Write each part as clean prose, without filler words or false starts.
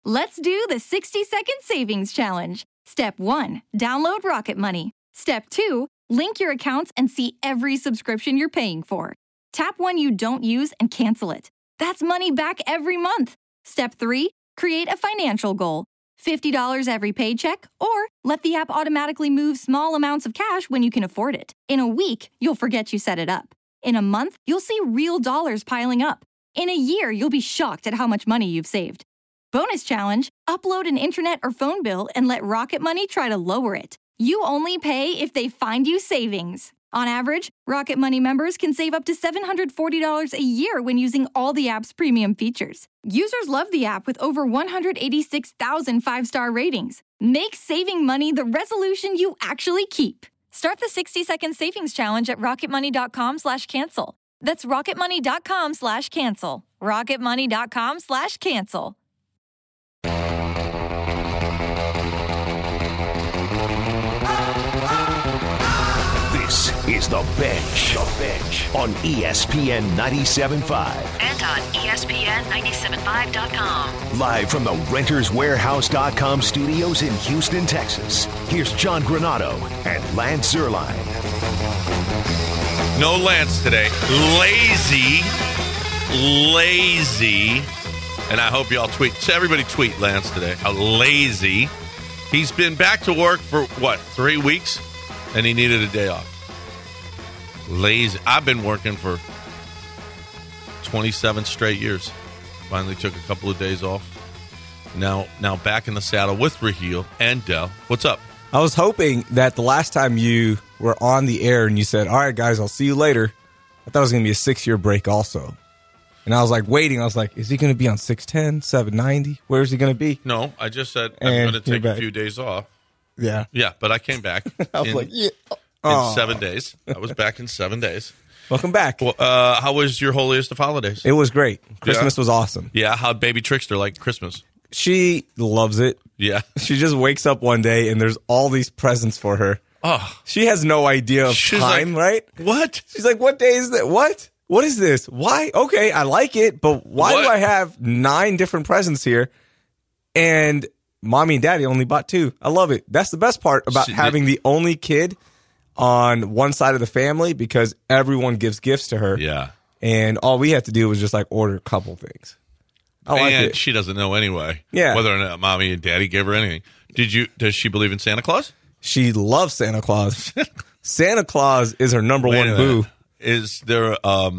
Let's do the 60-second savings challenge. Step 1, download Rocket Money. Step 2, link your accounts and see every subscription you're paying for. Tap one you don't use and cancel it. That's money back every month. Step 3, create a financial goal. $50 every paycheck, or let the app automatically move small amounts of cash when you can afford it. In a week, you'll forget you set it up. In a month, you'll see real dollars piling up. In a year, you'll be shocked at how much money you've saved. Bonus challenge, upload an internet or phone bill and let Rocket Money try to lower it. You only pay if they find you savings. On average, Rocket Money members can save up to $740 a year when using all the app's premium features. Users love the app with over 186,000 5-star ratings. Make saving money the resolution you actually keep. Start the 60-second savings challenge at rocketmoney.com/cancel. That's rocketmoney.com/cancel. rocketmoney.com/cancel. This is The Bench. The Bench on ESPN 97.5. And on ESPN975.com. Live from the RentersWarehouse.com studios in Houston, Texas. Here's John Granado and Lance Zierlein. No Lance today. Lazy. And I hope y'all tweet. So everybody tweet Lance today. How lazy. He's been back to work for, 3 weeks? And he needed a day off. Lazy. I've been working for 27 straight years. Finally took a couple of days off. Now back in the saddle with Raheel and Dell. What's up? I was hoping that the last time you were on the air and you said, all right, guys, I'll see you later, I thought it was going to be a 6-year break also. And I was like waiting. I was like, is he going to be on 610, 790? Where is he going to be? No, I just said I'm going to take a few days off. Yeah. Yeah, but I came back. I was like, yeah. In 7 days. I was back in 7 days. Welcome back. Well, how was your holiest of holidays? It was great. Christmas was awesome. Yeah, how'd Baby Trickster like Christmas? She loves it. Yeah. She just wakes up one day and there's all these presents for her. Oh. She has no idea of time, right? What? She's like, what day is that? What? What is this? Why? Okay, I like it, but why do I have 9 different presents here? And mommy and daddy only bought 2. I love it. That's the best part about having the only kid on one side of the family, because everyone gives gifts to her. Yeah. And all we had to do was just like order a couple things. I like it. She doesn't know anyway. Yeah. Whether or not mommy and daddy gave her anything. Does she believe in Santa Claus? She loves Santa Claus. Santa Claus is her number one boo. Is there a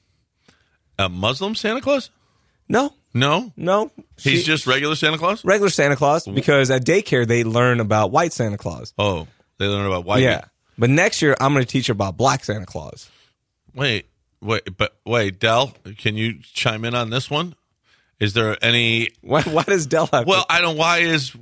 Muslim Santa Claus? No. No? He's just regular Santa Claus? Regular Santa Claus, because at daycare they learn about white Santa Claus. Oh, they learn about white? Yeah. But next year I'm going to teach her about black Santa Claus. Wait, Del, can you chime in on this one? Is there any? Why does Del have? Well, I don't. Why is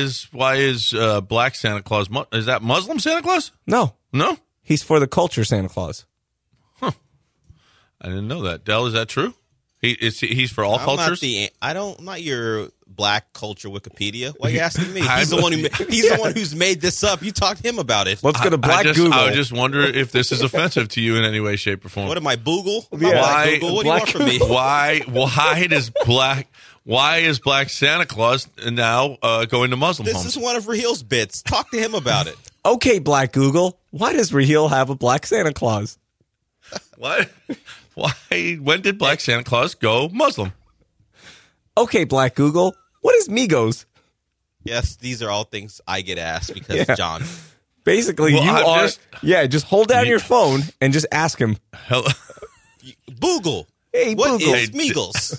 black Santa Claus? Is that Muslim Santa Claus? No. He's for the culture Santa Claus. Huh. I didn't know that. Del, is that true? He's for all cultures. I'm not your black culture Wikipedia. Why are you asking me? He's the one who's made this up. You talk to him about it. Let's go to Black Google. I just wonder if this is offensive to you in any way, shape, or form. What am I, Boogle? Why? Google? What do you want from me? Why is black Santa Claus now going to Muslim homes? This is one of Rahil's bits. Talk to him about it. Okay, Black Google. Why does Rahil have a black Santa Claus? What? Why? When did black Santa Claus go Muslim? Okay, Black Google. What is Migos? Yes, these are all things I get asked because John. Basically, just hold down your phone and just ask him. Hello. Boogle. Hey, what Boogle. is Migos?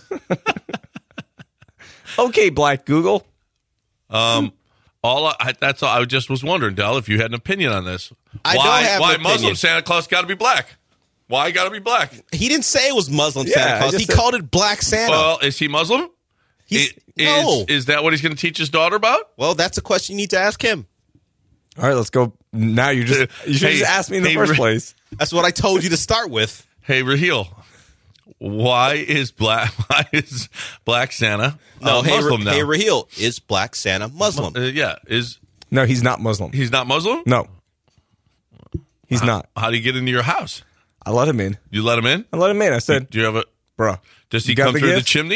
Okay, Black Google. That's all. I just was wondering, Del, if you had an opinion on this. Why Muslim Santa Claus got to be black? Why got to be black? He didn't say it was Muslim Santa Claus. He called it Black Santa. Well, is he Muslim? No. Is that what he's going to teach his daughter about? Well, that's a question you need to ask him. All right, let's go. Now you should just ask me in the first place. That's what I told you to start with. Hey, Raheel, why is black Santa Muslim now? Hey, Raheel, is Black Santa Muslim? No, he's not Muslim. He's not Muslim? No. He's not. How do you get into your house? I let him in. You let him in? I let him in. I said, do you have bro, does he come through the chimney?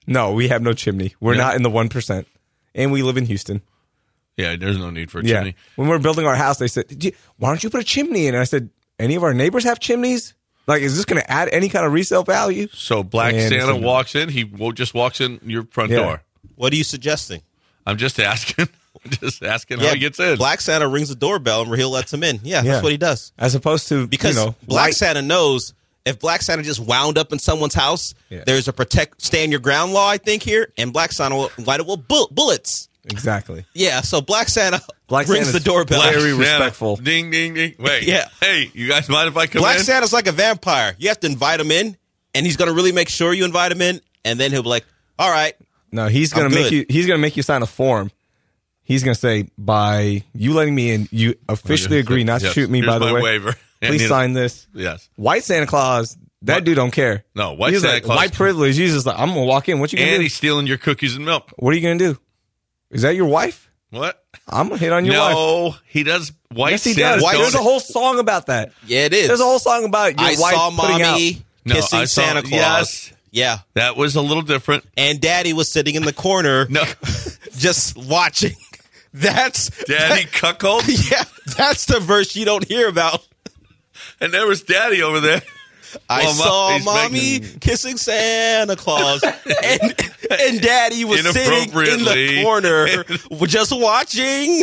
No, we have no chimney. We're not in the 1%. And we live in Houston. Yeah, there's no need for a chimney. When we were building our house, they said, why don't you put a chimney in? And I said, any of our neighbors have chimneys? Like, is this going to add any kind of resale value? So Black Santa walks in. He just walks in your front door. What are you suggesting? I'm just asking. How he gets in. Black Santa rings the doorbell and Raheel lets him in. Yeah, that's what he does. As opposed to, because Black Santa knows if Black Santa just wound up in someone's house, there's a stand your ground law, I think, here, and Black Santa will light it with bullets. Exactly. Yeah, so Black Santa rings the doorbell. Very respectful. Ding, ding, ding. Wait. Yeah. Hey, you guys mind if I come in? Black Santa's like a vampire. You have to invite him in, and he's going to really make sure you invite him in, and then he'll be like, all right. No, he's going to make you sign a form. He's going to say, by you letting me in, you officially agree not to shoot me, by the way. Waiver. Please sign this. Yes. White Santa Claus, that dude don't care. No, Santa Claus. White privilege. He's just like, I'm going to walk in. What you going to do? And he's stealing your cookies and milk. What are you going to do? Is that your wife? What? I'm going to hit on your wife. No, he does. Yes, he does. There's a whole song about that. Yeah, it is. There's a whole song about your wife saw putting mommy kissing Santa Claus. Yes. Yeah. That was a little different. And Daddy was sitting in the corner just watching. That's Daddy cuckold? Yeah, that's the verse you don't hear about. And there was Daddy over there. I saw mommy kissing Santa Claus, and Daddy was sitting in the corner just watching.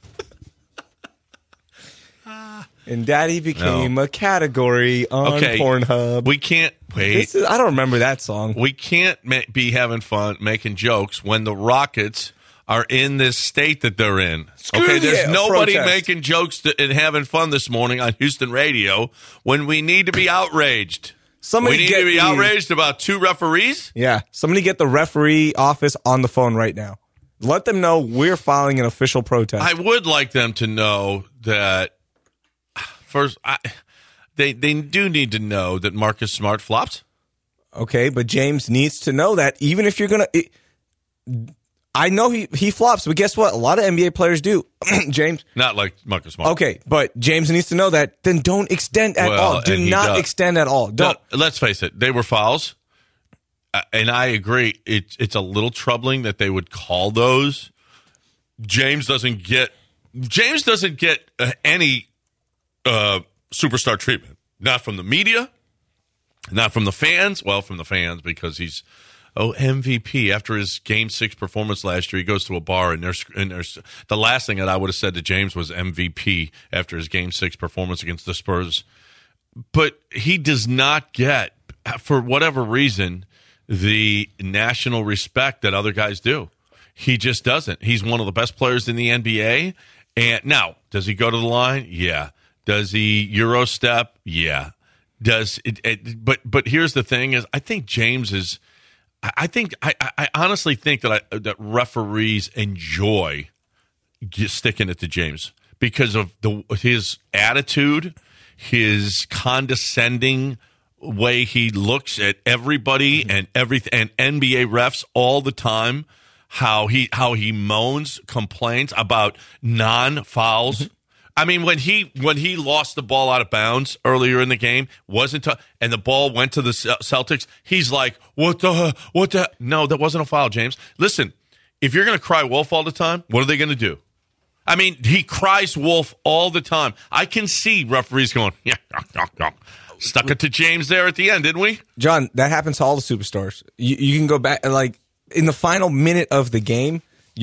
And Daddy became a category on Pornhub. We can't wait. I don't remember that song. We can't be having fun, making jokes when the Rockets are in this state that they're in. There's nobody making jokes and having fun this morning on Houston radio when we need to be outraged. We need to be outraged about 2 referees? Yeah. Somebody get the referee office on the phone right now. Let them know we're filing an official protest. I would like them to know that, first, they do need to know that Marcus Smart flops. Okay, but James needs to know that even if you're going to... I know he flops, but guess what? A lot of NBA players do. James. Not like Marcus Smart. Okay, but James needs to know that. Then don't extend at all. Do not extend at all. Don't. No, let's face it. They were fouls. And I agree. It's a little troubling that they would call those. James doesn't get any superstar treatment. Not from the media. Not from the fans. Well, from the fans because he's... MVP. After his Game 6 performance last year, he goes to a bar, and there's the last thing that I would have said to James was MVP after his Game 6 performance against the Spurs. But he does not get, for whatever reason, the national respect that other guys do. He just doesn't. He's one of the best players in the NBA. And now, does he go to the line? Yeah. Does he Euro step? Yeah. Does it? But here's the thing: is I think James is. I honestly think that referees enjoy sticking it to James because of his attitude, his condescending way he looks at everybody and everything, and NBA refs all the time. How he moans, complains about non-fouls. I mean, when he lost the ball out of bounds earlier in the game, and the ball went to the Celtics, he's like, what the? No, that wasn't a foul, James. Listen, if you're going to cry wolf all the time, what are they going to do? I mean, he cries wolf all the time. I can see referees going, yeah, stuck it to James there at the end, didn't we? John, that happens to all the superstars. You can go back, like, in the final minute of the game,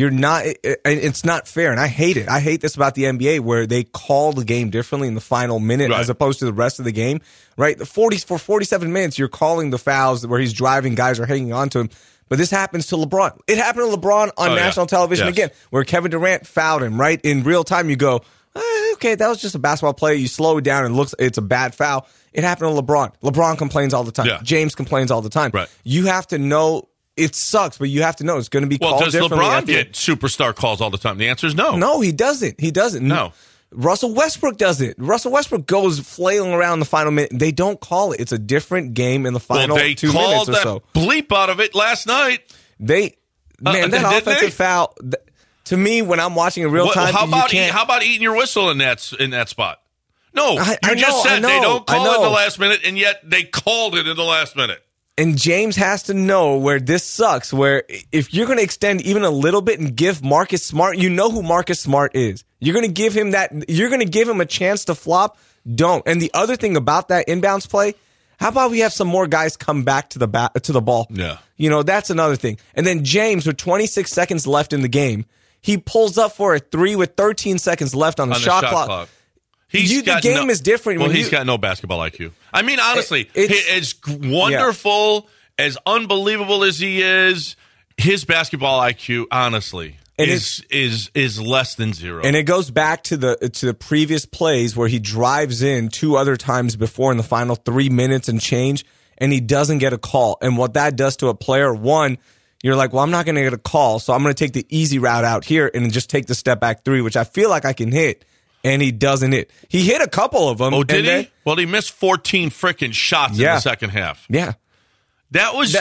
it's not fair, and I hate it. I hate this about the NBA where they call the game differently in the final minute as opposed to the rest of the game, right? For 47 minutes, you're calling the fouls where he's driving, guys are hanging on to him. But this happens to LeBron. It happened to LeBron on national television again, where Kevin Durant fouled him, right? In real time, you go, okay, that was just a basketball play. You slow it down and it's a bad foul. It happened to LeBron. LeBron complains all the time. Yeah. James complains all the time. Right. You have to know. It sucks, but you have to know it's going to be called differently. Well, does LeBron get superstar calls all the time? The answer is no. No, he doesn't. He doesn't. No. Russell Westbrook does it. Russell Westbrook goes flailing around the final minute. They don't call it. It's a different game in the final 2 minutes or so. They called that bleep out of it last night. That offensive foul, to me, when I'm watching in real time, how about eating your whistle in that spot? No, you just said they don't call it in the last minute, and yet they called it in the last minute. And James has to know where this sucks, where if you're going to extend even a little bit and give Marcus Smart, you know who Marcus Smart is. You're going to give him a chance to flop. Don't. And the other thing about that inbounds play, how about we have some more guys come back to the ball? Yeah. That's another thing. And then James, with 26 seconds left in the game, he pulls up for a 3 with 13 seconds left on the shot clock. The game is different. Well, he's got no basketball IQ. I mean, honestly, as wonderful, as unbelievable as he is, his basketball IQ, honestly, is less than zero. And it goes back to the previous plays where he drives in 2 other times before in the final 3 minutes and change, and he doesn't get a call. And what that does to a player, one, you're like, well, I'm not going to get a call, so I'm going to take the easy route out here and just take the step back 3, which I feel like I can hit. And he doesn't hit. He hit a couple of them. Oh, did he? Well, he missed 14 freaking shots in the second half. Yeah. That was...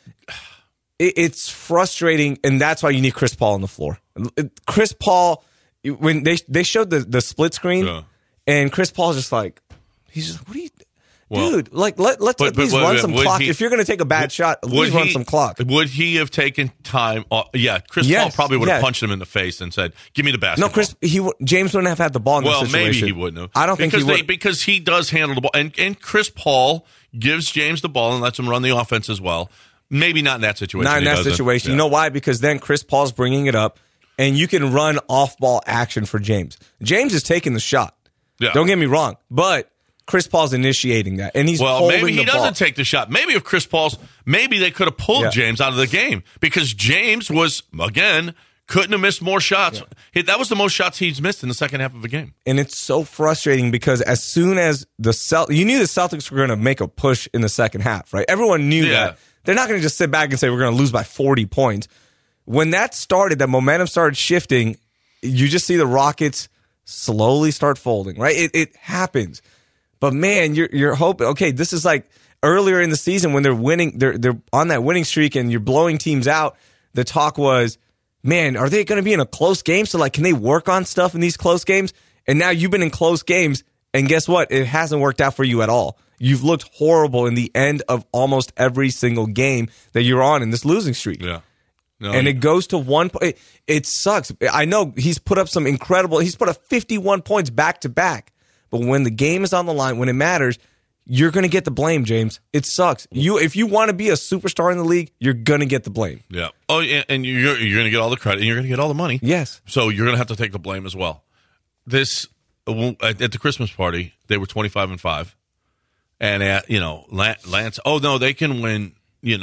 It's frustrating, and that's why you need Chris Paul on the floor. Chris Paul, when they showed the split screen, and Chris Paul's just like, he's just, what are you... Dude, let's at least run some clock. If you're going to take a bad shot, at least run some clock. Would he have taken time? Chris Paul probably would have punched him in the face and said, "Give me the basketball." No, James wouldn't have had the ball in this situation. Well, maybe he wouldn't have. I don't think he would. Because he does handle the ball. And Chris Paul gives James the ball and lets him run the offense as well. Maybe not in that situation. Not in that situation. You know why? Because then Chris Paul's bringing it up, and you can run off-ball action for James. James is taking the shot. Yeah. Don't get me wrong, but Chris Paul's initiating that, and he's holding maybe he the ball. doesn't take the shot. Maybe if Chris Paul's, maybe they could have pulled James out of the game because James was, again, couldn't have missed more shots. Yeah. That was the most shots he's missed in the second half of the game. And it's so frustrating because as soon as you knew the Celtics were going to make a push in the second half, right? Everyone knew that. They're not going to just sit back and say we're going to lose by 40 points. When that started, that momentum started shifting, you just see the Rockets slowly start folding, right? It happens. But man, you're hoping. Okay, this is like earlier in the season when they're winning. They're on that winning streak, and you're blowing teams out. The talk was, man, are they going to be in a close game? So like, can they work on stuff in these close games? And now you've been in close games, and guess what? It hasn't worked out for you at all. You've looked horrible in the end of almost every single game that you're on in this losing streak. Yeah. It goes to one point. It sucks. I know he's put up he's put up 51 points back to back. But when the game is on the line, when it matters, you're going to get the blame, James. It sucks. If you want to be a superstar in the league, you're going to get the blame. Yeah. Oh, yeah, and you're going to get all the credit, and you're going to get all the money. Yes. So you're going to have to take the blame as well. This at the Christmas party, they were 25-5, and Lance. Oh no, they can win.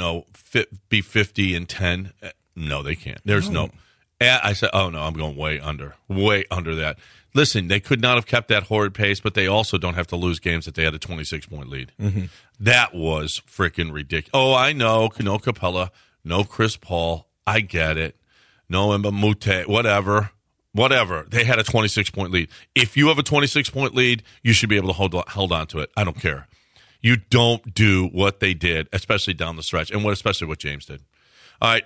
Be 50-10. No, they can't. There's no. I said, oh no, I'm going way under that. Listen, they could not have kept that horrid pace, but they also don't have to lose games that they had a 26-point lead. Mm-hmm. That was freaking ridiculous. Oh, I know. No Capella, no Chris Paul. I get it. No Mbamute, whatever. They had a 26-point lead. If you have a 26-point lead, you should be able to hold on to it. I don't care. You don't do what they did, especially down the stretch, and especially what James did. All right,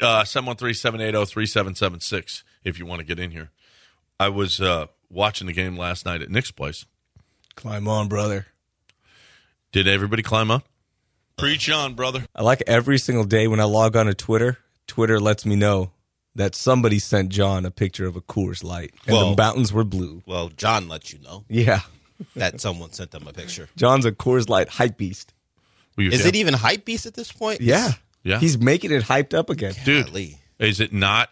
713-780-3776 if you want to get in here. I was watching the game last night at Nick's place. Climb on, brother. Did everybody climb up? Preach on, brother. I like every single day when I log on to Twitter, Twitter lets me know that somebody sent John a picture of a Coors Light, and the mountains were blue. Well, John let you know. Yeah. That someone sent them a picture. John's a Coors Light hype beast. Is it even hype beast at this point? Yeah. He's making it hyped up again. Dude, is it not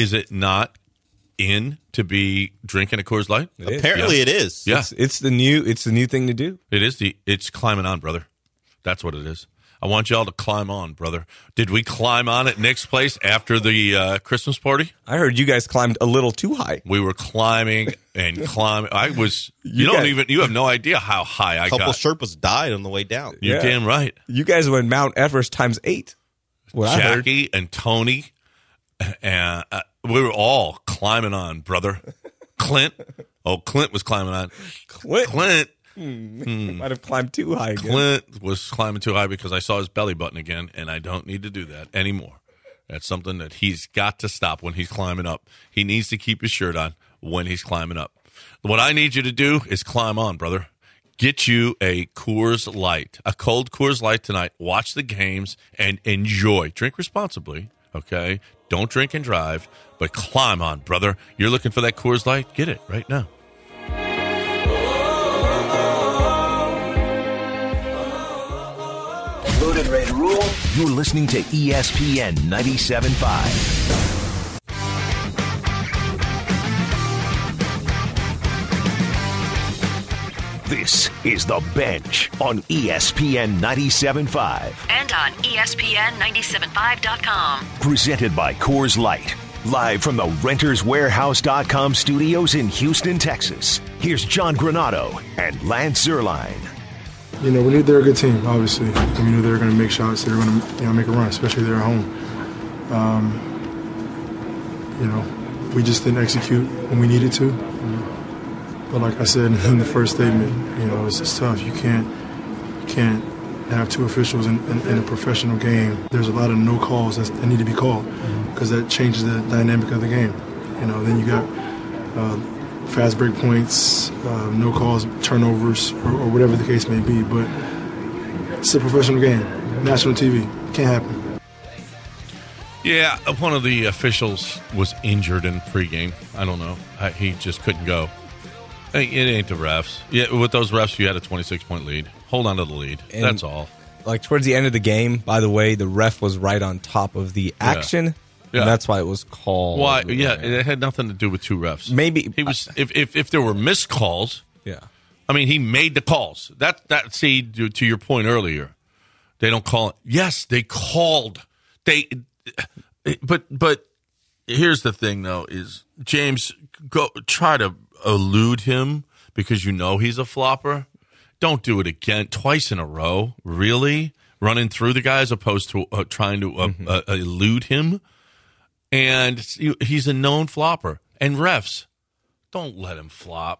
in to be drinking a Coors Light? Apparently it is. Yeah. It's the new thing to do. It's climbing on, brother. That's what it is. I want y'all to climb on, brother. Did we climb on at Nick's place after the Christmas party? I heard you guys climbed a little too high. We were climbing and climbing. I was. You have no idea how high I got. A couple Sherpas died on the way down. You're damn right. You guys went Mount Everest times 8. Jackie and Tony, and we were all climbing on, brother. Clint was climbing on. Clint. Might have climbed too high again. Clint was climbing too high because I saw his belly button again, and I don't need to do that anymore. That's something that he's got to stop when he's climbing up. He needs to keep his shirt on when he's climbing up. What I need you to do is climb on, brother. Get you a Coors Light, a cold Coors Light tonight. Watch the games and enjoy. Drink responsibly, okay? Don't drink and drive, but climb on, brother. You're looking for that Coors Light? Get it right now. Loaded, ready to roll. You're listening to ESPN 97.5. This is The Bench on ESPN 97.5. And on ESPN975.com. Presented by Coors Light. Live from the RentersWarehouse.com studios in Houston, Texas. Here's John Granado and Lance Zierlein. We knew they're a good team, obviously. We knew they were going to make shots. They were going to make a run, especially they're at home. We just didn't execute when we needed to. But like I said in the first statement, it's just tough. You can't have two officials in a professional game. There's a lot of no calls that need to be called because that changes the dynamic of the game. Then you got fast break points, no calls, turnovers, or whatever the case may be. But it's a professional game, national TV. Can't happen. Yeah, one of the officials was injured in pregame. I don't know. He just couldn't go. It ain't the refs. Yeah, with those refs, you had a 26-point lead. Hold on to the lead. And that's all. Like towards the end of the game, by the way, the ref was right on top of the action. Yeah. And that's why it was called. Why? Yeah, it had nothing to do with two refs. Maybe he was. If there were missed calls. Yeah. I mean, he made the calls. See, to your point earlier, they don't call it. Yes, they called. But here's the thing, though: is James try to elude him because he's a flopper. Don't do it again twice in a row. Really? Running through the guy as opposed to trying to elude him. And he's a known flopper. And refs, don't let him flop.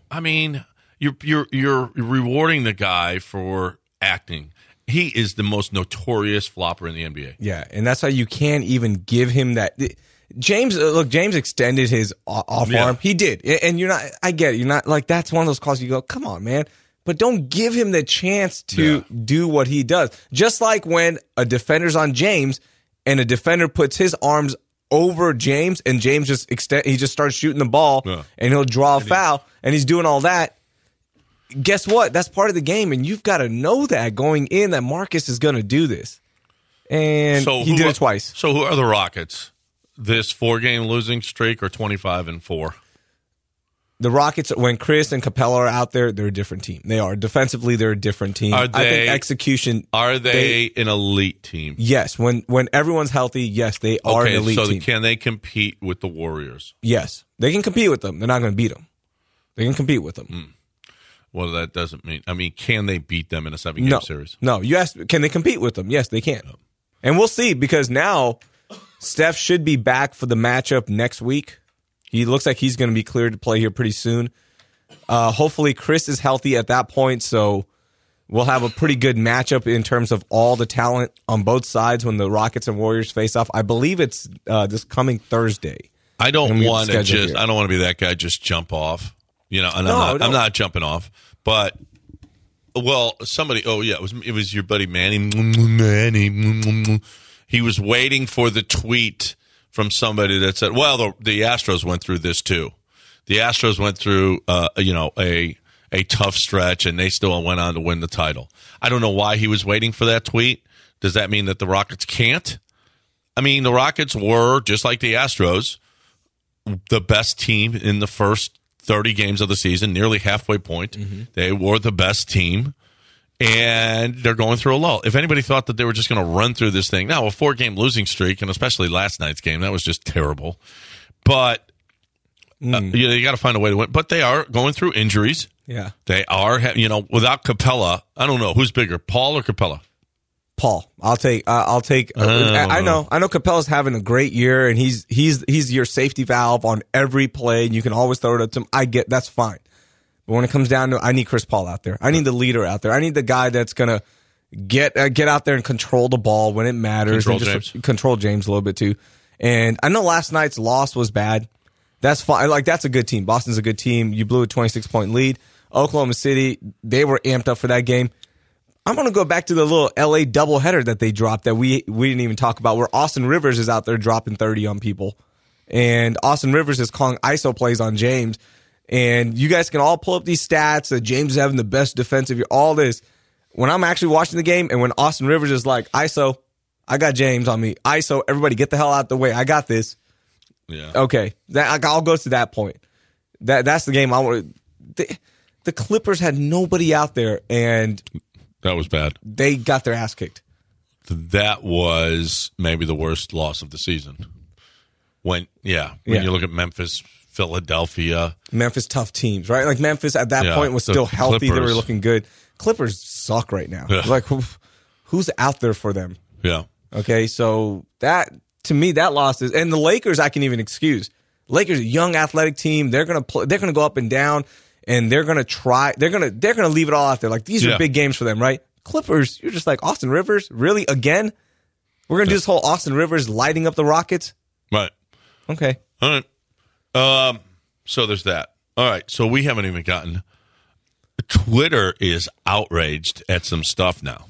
You're rewarding the guy for acting. He is the most notorious flopper in the NBA. Yeah, and that's why you can't even give him that. James extended his off arm. He did. And I get it. You're not like, that's one of those calls you go, come on, man. But don't give him the chance to do what he does. Just like when a defender's on James and a defender puts his arms over James and James he just starts shooting the ball and he'll draw a foul and he's doing all that. Guess what? That's part of the game. And you've got to know that going in that Marcus is going to do this. And he did it twice. So who are the Rockets? This 4-game losing streak or 25-4? The Rockets, when Chris and Capella are out there, they're a different team. They are. Defensively, they're a different team. I think execution. Are they an elite team? Yes. When everyone's healthy, yes, they are an elite team. So can they compete with the Warriors? Yes. They can compete with them. They're not going to beat them. They can compete with them. Well, that doesn't mean. Can they beat them in a 7-game series? No. You asked, can they compete with them? Yes, they can. No. And we'll see because now Steph should be back for the matchup next week. He looks like he's going to be cleared to play here pretty soon. Hopefully, Chris is healthy at that point, so we'll have a pretty good matchup in terms of all the talent on both sides when the Rockets and Warriors face off. I believe it's this coming Thursday. I don't want to be that guy just jump off. I'm not jumping off. But somebody. Oh yeah, it was your buddy Manny. He was waiting for the tweet from somebody that said, well, the Astros went through this too. The Astros went through, a tough stretch, and they still went on to win the title. I don't know why he was waiting for that tweet. Does that mean that the Rockets can't? The Rockets were, just like the Astros, the best team in the first 30 games of the season, nearly halfway point. Mm-hmm. They were the best team. And they're going through a lull. If anybody thought that they were just going to run through this thing, now a 4-game losing streak, and especially last night's game, that was just terrible. But you got to find a way to win. But they are going through injuries. Yeah, they are. Without Capella, I don't know who's bigger, Paul or Capella. Paul, I'll take. I know Capella's having a great year, and he's your safety valve on every play, and you can always throw it to him. I get that's fine. But when it comes down to, I need Chris Paul out there. I need the leader out there. I need the guy that's gonna get out there and control the ball when it matters. Control James a little bit too. And I know last night's loss was bad. That's fine. That's a good team. Boston's a good team. You blew a 26-point lead. Oklahoma City, they were amped up for that game. I'm going to go back to the little LA doubleheader that they dropped that we didn't even talk about, where Austin Rivers is out there dropping 30 on people. And Austin Rivers is calling ISO plays on James. And you guys can all pull up these stats that James is having the best defensive year, all this. When I'm actually watching the game and when Austin Rivers is like, ISO, I got James on me. ISO, everybody get the hell out the way. I got this. Yeah. Okay. I'll go to that point. That's the game I want. The Clippers had nobody out there, and that was bad. They got their ass kicked. That was maybe the worst loss of the season. When you look at Memphis, Philadelphia. Memphis, tough teams, right? Like Memphis at that point was still healthy. Clippers. They were looking good. Clippers suck right now. Yeah. Like, who's out there for them? Yeah. Okay, so that, to me, that loss is, and the Lakers I can even excuse. Lakers, a young athletic team. They're gonna play. They're gonna go up and down, and they're gonna try. They're gonna leave it all out there. Like these are big games for them, right? Clippers, you're just like Austin Rivers, really again? We're gonna do this whole Austin Rivers lighting up the Rockets, right? Okay, all right. So there's that. All right. So we haven't even gotten. Twitter is outraged at some stuff now.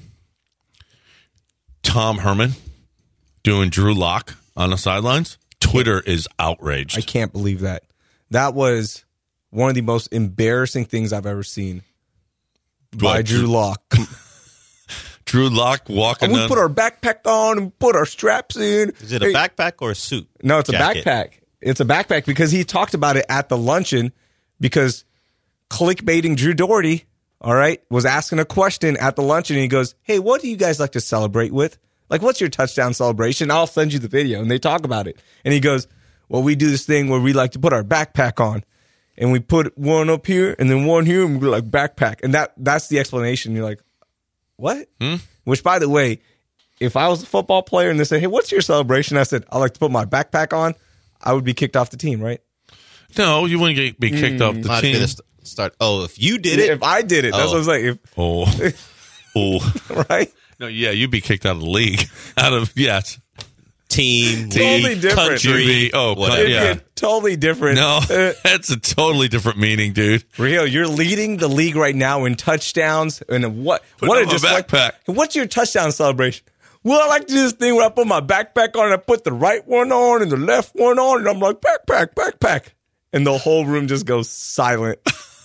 Tom Herman doing Drew Lock on the sidelines. Twitter is outraged. I can't believe that. That was one of the most embarrassing things I've ever seen by Drew Lock. Drew Lock walking. We put our backpack on and put our straps in. Is it a backpack or a suit? No, it's a backpack. It's a backpack because he talked about it at the luncheon because clickbaiting Drew Doherty, all right, was asking a question at the luncheon and he goes, hey, what do you guys like to celebrate with? Like, what's your touchdown celebration? I'll send you the video. And they talk about it. And he goes, well, we do this thing where we like to put our backpack on. And we put one up here and then one here and we're like backpack. And that's the explanation. You're like, what? Which, by the way, if I was a football player and they said, hey, what's your celebration? I said, I like to put my backpack on. I would be kicked off the team, right? No, you wouldn't be kicked off the team. If you did it. If I did it. That's what I was like. Right? No, yeah, you'd be kicked out of the league. Team, totally different. Country. Yeah. Totally different. No, that's a totally different meaning, dude. Real, you're leading the league right now in touchdowns. And what a backpack. What's your touchdown celebration? Well, I like to do this thing where I put my backpack on and I put the right one on and the left one on, and I'm like, backpack. And the whole room just goes silent.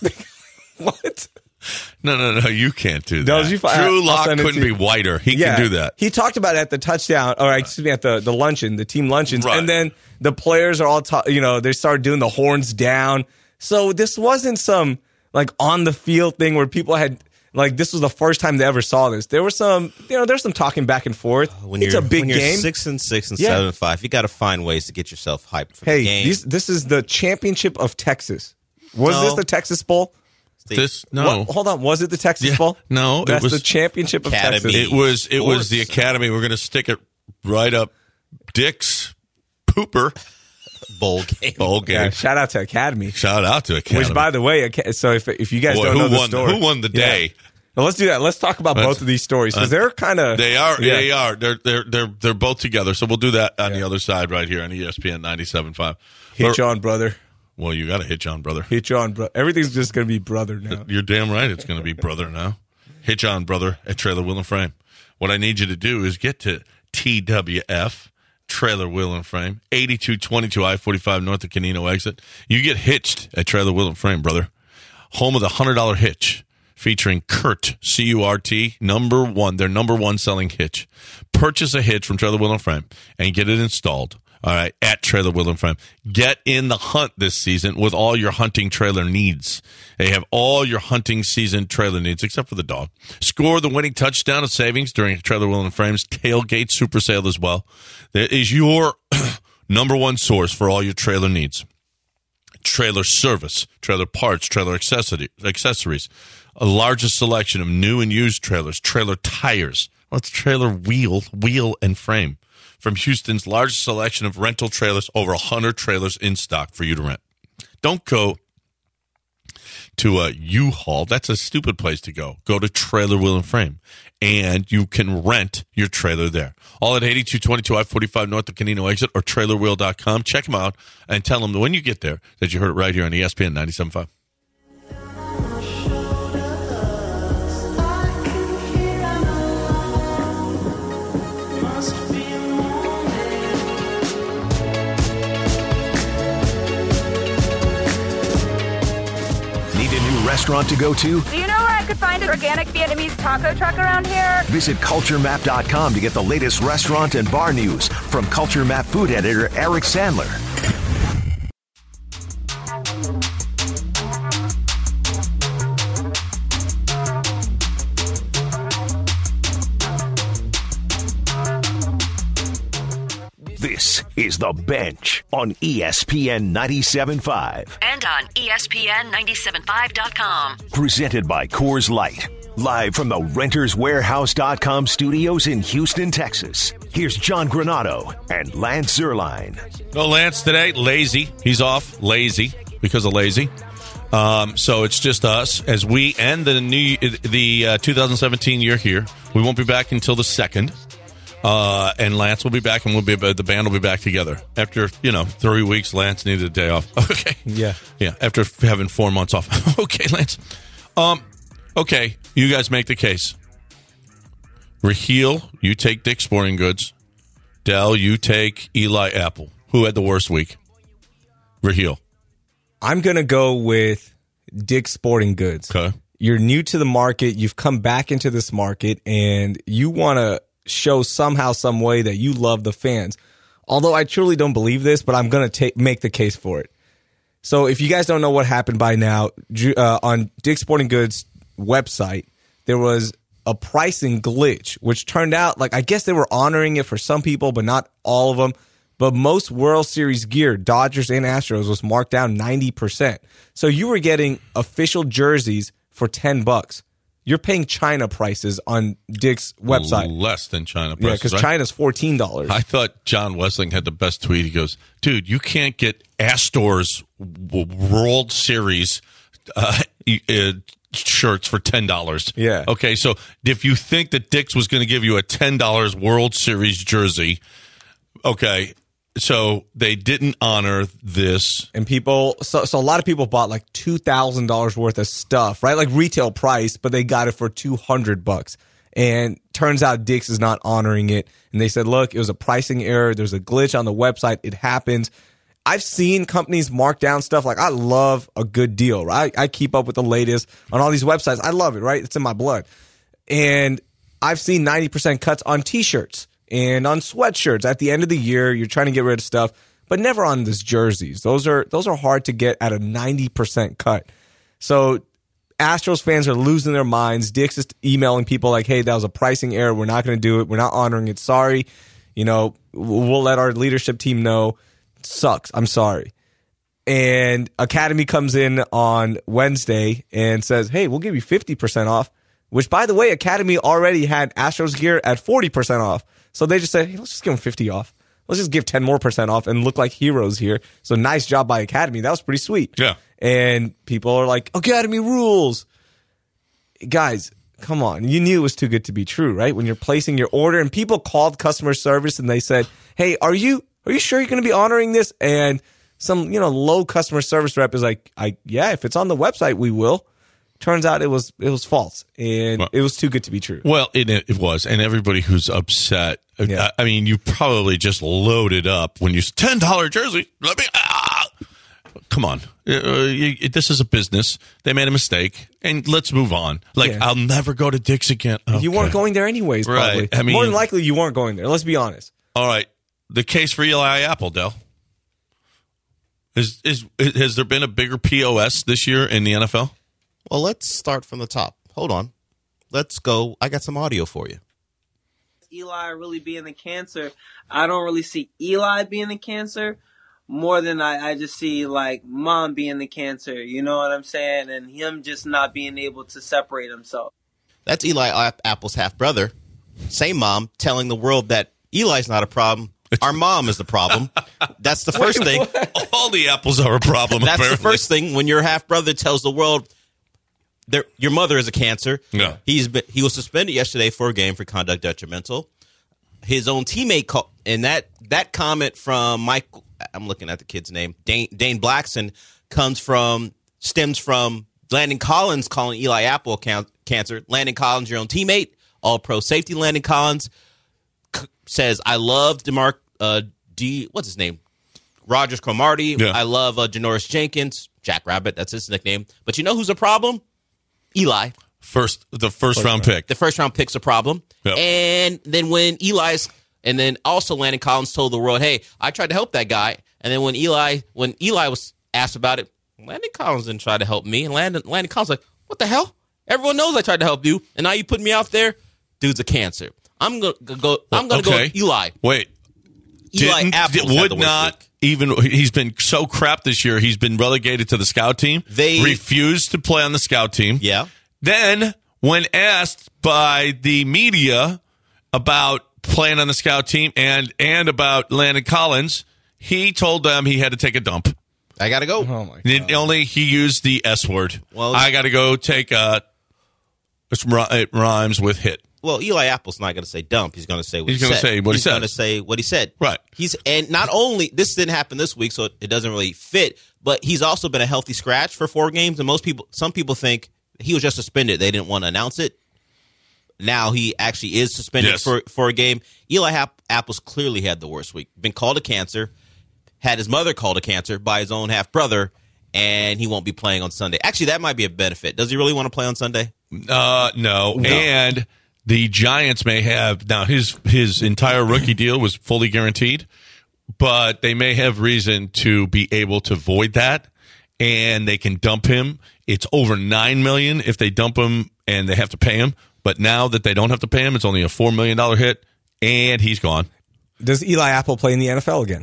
What? No, you can't do that. Drew Lock couldn't be whiter. He can do that. He talked about it at the touchdown, or excuse me, at the luncheon, the team luncheons. Right. And then the players are all, they started doing the horns down. So this wasn't some, like, on the field thing where people had, like, this was the first time they ever saw this. There was some, there's some talking back and forth. It's a big game. 6-6 and 7-5, you got to find ways to get yourself hyped for the game. This is the championship of Texas. Was this the Texas Bowl? Hold on. Was it the Texas Bowl? No, it was the championship of Texas. It was the Academy. We're going to stick it right up Dick's pooper bowl game. Yeah, shout out to Academy. Which, by the way, so if you guys don't know the story, who won the day? Well, let's do that. Let's talk about both of these stories because they're kind of they are. They're both together. So we'll do that on the other side right here on ESPN 97.5. Hitch on, brother. Well, you got to hitch on, brother. Hitch on, brother. Everything's just going to be brother now. You're damn right it's going to be brother now. Hitch on, brother, at Trailer Wheel and Frame. What I need you to do is get to TWF, Trailer Wheel and Frame, 8222 I-45 north of Canino exit. You get hitched at Trailer Wheel and Frame, brother. Home of the $100 hitch, featuring Curt, C-U-R-T, their number one selling hitch. Purchase a hitch from Trailer Wheel and Frame and get it installed. All right, at Trailer Wheel and Frame. Get in the hunt this season with all your hunting trailer needs. They have all your hunting season trailer needs, except for the dog. Score the winning touchdown of savings during Trailer Wheel and Frame's Tailgate Super Sale as well. That is your number one source for all your trailer needs. Trailer service, trailer parts, trailer accessories, a largest selection of new and used trailers, trailer tires. Let's Trailer Wheel and Frame. From Houston's largest selection of rental trailers, over 100 trailers in stock for you to rent. Don't go to a U-Haul. That's a stupid place to go. Go to Trailer Wheel and Frame, and you can rent your trailer there. All at 8222 I-45 north of Canino exit or trailerwheel.com. Check them out and tell them that when you get there that you heard it right here on ESPN 97.5. restaurant to go to? Do you know where I could find an organic Vietnamese taco truck around here? Visit culturemap.com to get the latest restaurant and bar news from Culture Map food editor Eric Sandler. This is The Bench on ESPN 97.5. And on ESPN975.com. Presented by Coors Light. Live from the RentersWarehouse.com studios in Houston, Texas. Here's John Granado and Lance Zierlein. No Lance today. Lazy. He's off. Lazy because of lazy. So it's just us as we end the 2017 year here. We won't be back until the 2nd. And Lance will be back, and the band will be back together. After, 3 weeks, Lance needed a day off. Okay. Yeah. Yeah, after having 4 months off. Okay, Lance. Okay, you guys make the case. Raheel, you take Dick's Sporting Goods. Dell, you take Eli Apple. Who had the worst week? Raheel. I'm going to go with Dick's Sporting Goods. Okay. You're new to the market. You've come back into this market, and you want to show somehow, some way that you love the fans. Although I truly don't believe this, but I'm going to make the case for it. So if you guys don't know what happened by now, on Dick's Sporting Goods website, there was a pricing glitch, which turned out, I guess they were honoring it for some people, but not all of them. But most World Series gear, Dodgers and Astros, was marked down 90%. So you were getting official jerseys for $10. You're paying China prices on Dick's website. Less than China prices. Yeah, because right? China's $14. I thought John Wessling had the best tweet. He goes, dude, you can't get Astor's World Series shirts for $10. Yeah. Okay, so if you think that Dick's was going to give you a $10 World Series jersey, okay, so they didn't honor this. And people, so a lot of people bought $2,000 worth of stuff, right? Like retail price, but they got it for $200. And turns out Dick's is not honoring it. And they said, look, it was a pricing error. There's a glitch on the website. It happens. I've seen companies mark down stuff. I love a good deal, right? I keep up with the latest on all these websites. I love it, right? It's in my blood. And I've seen 90% cuts on T-shirts and on sweatshirts. At the end of the year, you're trying to get rid of stuff, but never on these jerseys. Those are hard to get at a 90% cut. So Astros fans are losing their minds. Dick's is emailing people hey, that was a pricing error. We're not going to do it. We're not honoring it. Sorry. We'll let our leadership team know. It sucks. I'm sorry. And Academy comes in on Wednesday and says, hey, we'll give you 50% off, which, by the way, Academy already had Astros gear at 40% off. So they just said, hey, let's just give them 50 off. Let's just give 10 more % off and look like heroes here. So nice job by Academy. That was pretty sweet. Yeah. And people are like, Academy rules. Guys, come on. You knew it was too good to be true, right? When you're placing your order and people called customer service and they said, hey, are you sure you're going to be honoring this? And some, low customer service rep is like, yeah, if it's on the website, we will. Turns out it was false, and it was too good to be true. Well, it was, and everybody who's upset, yeah. I mean, you probably just loaded up when you said $10 jersey. Come on, this is a business. They made a mistake, and let's move on. I'll never go to Dick's again. Okay. You weren't going there anyways, probably. Right. I mean, more than likely, you weren't going there. Let's be honest. All right, the case for Eli Apple, Dell. Has there been a bigger POS this year in the NFL? Well, let's start from the top. Hold on. Let's go. I got some audio for you. Eli really being the cancer. I don't really see Eli being the cancer more than I just see mom being the cancer. You know what I'm saying? And him just not being able to separate himself. That's Eli Apple's half brother. Same mom telling the world that Eli's not a problem. Our mom is the problem. That's the first thing. All the apples are a problem. That's apparently the first thing when your half brother tells the world your mother is a cancer. Yeah. He was suspended yesterday for a game for conduct detrimental. His own teammate and that comment from Michael, I'm looking at the kid's name, Dane Blackson, stems from Landon Collins calling Eli Apple cancer. Landon Collins, your own teammate, all-pro safety Landon Collins, says, I love what's his name? Rogers Cromartie. Yeah. I love Janoris Jenkins. Jack Rabbit, that's his nickname. But you know who's a problem? Eli. The first round pick. The first round pick's a problem. Yep. And then when and then also Landon Collins told the world, hey, I tried to help that guy. And then when Eli was asked about it, Landon Collins didn't try to help me. And Landon Collins was like, what the hell? Everyone knows I tried to help you. And now you put me out there? Dude's a cancer. I'm going to go with Eli. Wait. Eli Apples had the worst week. He's been so crap this year. He's been relegated to the scout team. They refused to play on the scout team. Yeah. Then, when asked by the media about playing on the scout team and about Landon Collins, he told them he had to take a dump. I got to go. Oh my God. Only he used the S word. Well, I got to go take it rhymes with hit. Well, Eli Apple's not going to say dump. He's going to say what he said. He's going to say what he said. Right. And not only this didn't happen this week, so it doesn't really fit. But he's also been a healthy scratch for 4 games, and some people think he was just suspended. They didn't want to announce it. Now he actually is suspended for a game. Eli Apples clearly had the worst week. Been called a cancer. Had his mother called a cancer by his own half brother, and he won't be playing on Sunday. Actually, that might be a benefit. Does he really want to play on Sunday? No. And the Giants may have now his entire rookie deal was fully guaranteed, but they may have reason to be able to void that, and they can dump him. It's over $9 million if they dump him and they have to pay him. But now that they don't have to pay him, it's only a $4 million hit, and he's gone. Does Eli Apple play in the NFL again?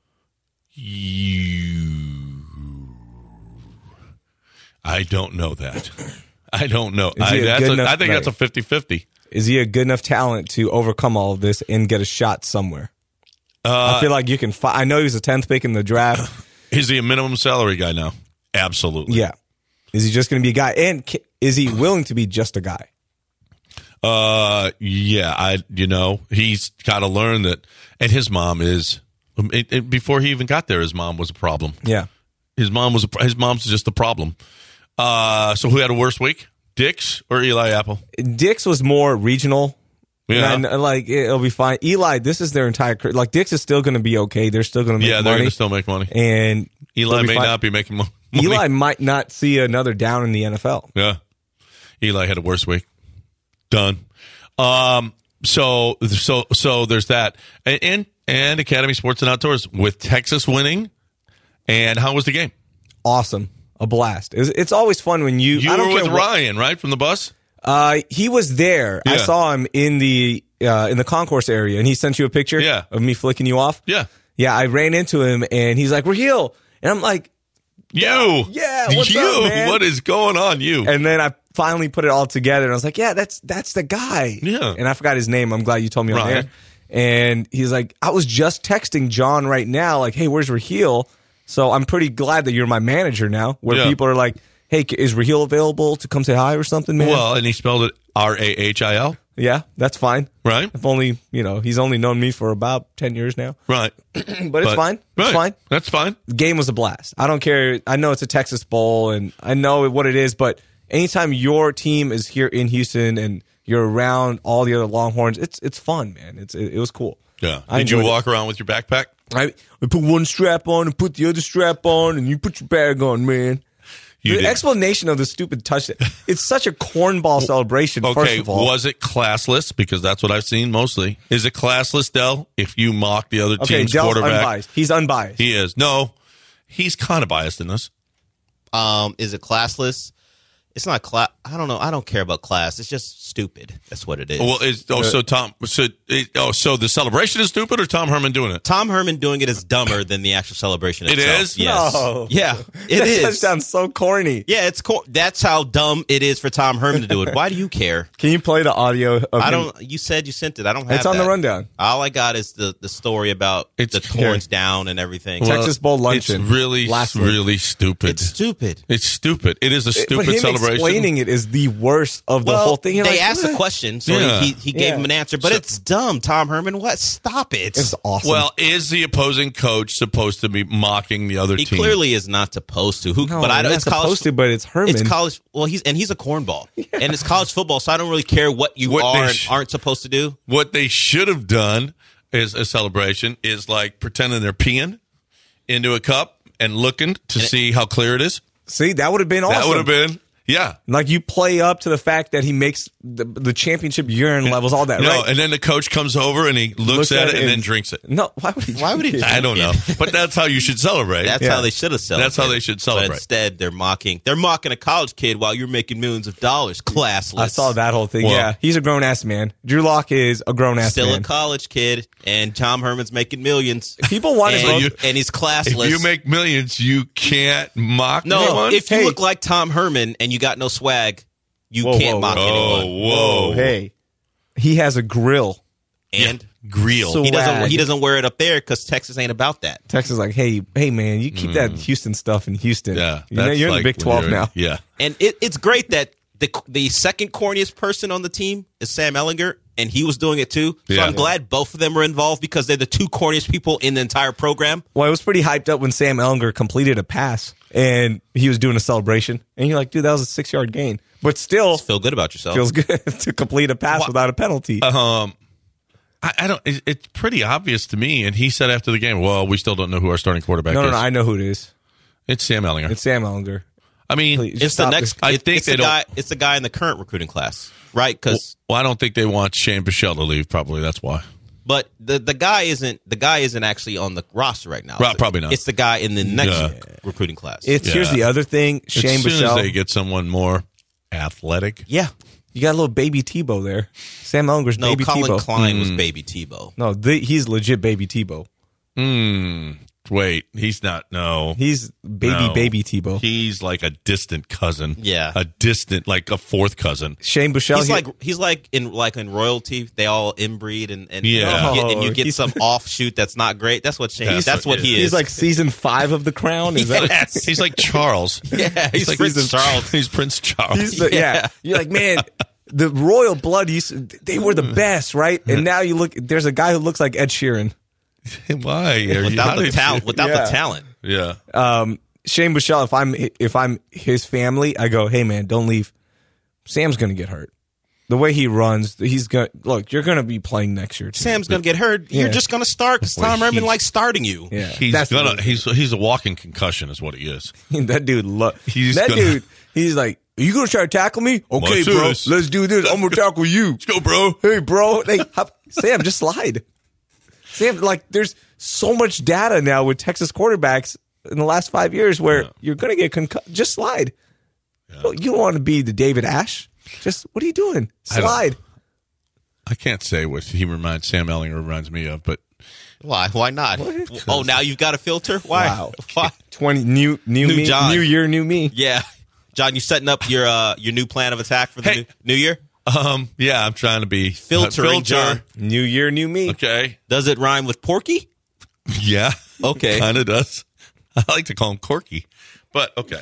I don't know that. I don't know. I think that's a 50-50. Is he a good enough talent to overcome all of this and get a shot somewhere? I feel like you can. I know he was a 10th pick in the draft. Is he a minimum salary guy now? Absolutely. Yeah. Is he just going to be a guy? And is he willing to be just a guy? Yeah. He's got to learn that. And his mom is. Before he even got there, his mom was a problem. Yeah. His mom's just a problem. So who had a worse week? Dix or Eli Apple? Dix was more regional. Yeah. And, it'll be fine. Eli, this is their entire career. Like, Dix is still going to be okay. They're still going to make money. Yeah, they're going to still make money. And Eli may not be making money. Eli might not see another down in the NFL. Yeah. Eli had a worse week. Done. So there's that. And Academy Sports and Outdoors with Texas winning. And how was the game? Awesome. A blast. It's always fun when you were with Ryan, right, from the bus? He was there. Yeah. I saw him in the concourse area, and he sent you a picture of me flicking you off. Yeah. Yeah, I ran into him, and he's like, Raheel. And I'm like, yeah, what's up, man? What is going on, you? And then I finally put it all together, and I was like, yeah, that's the guy. Yeah. And I forgot his name. I'm glad you told me on there. And he's like, I was just texting John right now, like, hey, where's Raheel? So I'm pretty glad that you're my manager now, where people are like, hey, is Raheel available to come say hi or something, man? Well, and he spelled it Rahil. Yeah, that's fine. Right. If only, he's only known me for about 10 years now. Right. But it's fine. It's fine. That's fine. The game was a blast. I don't care. I know it's a Texas Bowl, and I know what it is, but anytime your team is here in Houston and you're around all the other Longhorns, it's fun, man. It was cool. Yeah. Did you walk around with your backpack? I put one strap on and put the other strap on, and you put your bag on, man. The explanation of the stupid touchdown. It's such a cornball celebration, first of all. Was it classless? Because that's what I've seen mostly. Is it classless, Dell, if you mock the other team's Dell's quarterback? Unbiased. He's unbiased. He is. No, he's kind of biased in this. Is it classless? It's not class. I don't know. I don't care about class. It's just stupid. That's what it is. Well, so the celebration is stupid, or Tom Herman doing it? Tom Herman doing it is dumber than the actual celebration itself. It is? Yes. No. Yeah, it is. That sounds so corny. Yeah, that's how dumb it is for Tom Herman to do it. Why do you care? Can you play the audio of him? You said you sent it. I don't have it. It's on the rundown. All I got is the story about the horns down and everything. Well, Texas Bowl luncheon. It's really stupid. It's stupid. It's stupid. It is a stupid but him celebration. Explaining it is the worst of the whole thing. They asked a question, so he gave him an answer, but it's dumb, Tom Herman. What? Stop it. It's awesome. Well, is the opposing coach supposed to be mocking the other team? He clearly is not supposed to. It's supposed to, but it's Herman. It's college. Well, he's a cornball, and it's college football, so I don't really care what you aren't supposed to do. What they should have done is a celebration is like pretending they're peeing into a cup and looking to see how clear it is. See, that would have been awesome. That would have been, yeah. Like you play up to the fact that he makes the championship urine levels, all that, No, right? and then the coach comes over and he looks at it and then drinks it. No, why would he? I don't know, but that's how you should celebrate. That's how they should have celebrated. That's how they should celebrate. But instead, they're mocking a college kid while you're making millions of dollars. Classless. I saw that whole thing. Well, yeah, he's a grown ass man. Drew Lock is a grown ass Still man. a college kid, and Tom Herman's making millions. People want to and, vote. and he's classless. If you make millions, you can't mock no, anyone? if you Hey. look like Tom Herman and you got no swag, you can't mock anyone. Whoa. Hey, he has a grill. And Grill. So- he Swag. doesn't wear it up there because Texas ain't about that. Texas is like, hey, man, you keep that Houston stuff in Houston. Yeah. you know, that's you're in like the Big when 12 you're- now. Yeah. And it's great that the second corniest person on the team is Sam Ehlinger, and he was doing it too. So Yeah. I'm glad both of them were involved because they're the two corniest people in the entire program. Well, it was pretty hyped up when Sam Ehlinger completed a pass and he was doing a celebration. And you're like, dude, that was a 6-yard gain. But still, Feel good about yourself. feels good to complete a pass without a penalty. I don't. It's pretty obvious to me. And he said after the game, "Well, we still don't know who our starting quarterback no, is." I know who it is. It's Sam Ehlinger. It's Sam Ehlinger. I mean, Please. It's Just the stop next. this. I it- think it's they the don't- guy. It's the guy in the current recruiting class, right? Because I don't think they want Shane Bichelle to leave. Probably that's why. but the guy isn't actually on the roster right now. Right, probably not. It's the guy in the next Yeah. recruiting class. Here's the other thing. Shane as soon as Bichelle. they get someone more athletic, yeah. You got a little baby Tebow there. Sam Ehlinger's No, baby Colin Tebow. Klein was baby Tebow. No, he's legit baby Tebow. wait, he's not. No, He's baby Tebow. He's like a distant cousin. Yeah. a distant, like a fourth cousin. Shane Bichelle. He's like in royalty. They all inbreed and Yeah. you get He's- some offshoot that's not great. That's what Shane. That's That's what what he he's is. like season 5 of The Crown. Is that? Yes. He's like Charles. Yeah, he's like Prince Charles. He's Prince Charles. He's the, yeah. You're like, man, the royal blood. They were the best, right? And now you look. There's a guy who looks like Ed Sheeran. Why? Are you- Without how the did talent. you- Without Yeah. the talent. Yeah. Shane Bichelle. If I'm his family, I go, hey man, don't leave. Sam's gonna get hurt. The way he runs, he's gonna look. You're gonna be playing next year. Too. Sam's gonna get hurt. You're Yeah. just gonna start because Tom Herman likes starting you. Yeah, He's That's gonna. the- He's a walking concussion, is what he is. that dude. He's That gonna- dude. He's like, are you gonna try to tackle me? Okay, Let's do bro. this. Let's do this. I'm gonna tackle you. Let's go, bro. Hey, bro. Sam, just slide. Sam, like, there's so much data now with Texas quarterbacks in the last 5 years where you're going to get concussed. Just slide. You don't want to be the David Ash. Just, what are you doing? Slide. I can't say what Sam Ehlinger reminds me of, but Why? Why not? Oh, now you've got a filter. Why? Wow. Why? 20 new me. John. New year, new me. Yeah, John, you setting up your new plan of attack for the Hey. new year? yeah, I'm trying to be Filtering, John. New year, new me. Okay. Does it rhyme with Porky? Yeah. Okay. Kind of does. I like to call him Corky, but okay.